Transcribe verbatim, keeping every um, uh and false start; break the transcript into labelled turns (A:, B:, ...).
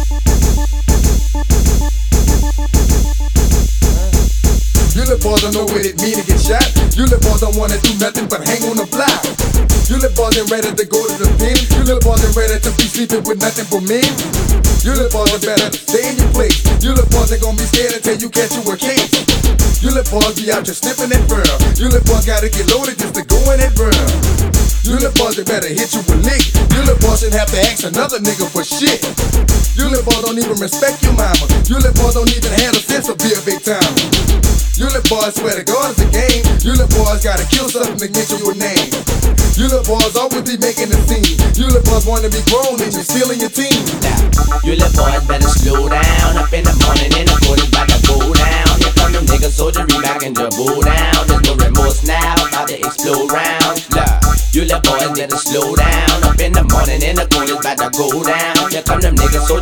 A: You little boys don't know what it mean to get shot. You little boys don't wanna do nothing but hang on the block. You little boys ain't ready to go to the pen. You little boys ain't ready to be sleeping with nothing but men. You little boys are better stay in your place. You little boys ain't gonna be scared until you catch you a case. You little boys be out just sniffing that fur. You little boys gotta get loaded just to go in that run. You little boys they better hit you with lick. You little boys shouldn't have to ask another nigga for shit. You little boys don't even respect your mama. You little boys don't even have a sense of be a big time. You little boys swear to God it's a game. You little boys gotta kill something to get you a name. You little boys always be making a scene. You little boys wanna be grown and you're stealing your team.
B: Now, you little boys better slow down. Up in the morning and the boat is about to go down. Here come them niggas soldiery back in the bow down. There's no remorse now, about to explode round. Look, you little boys better slow down. Up in the morning and the boat is about to go down. Here come them niggas soldiery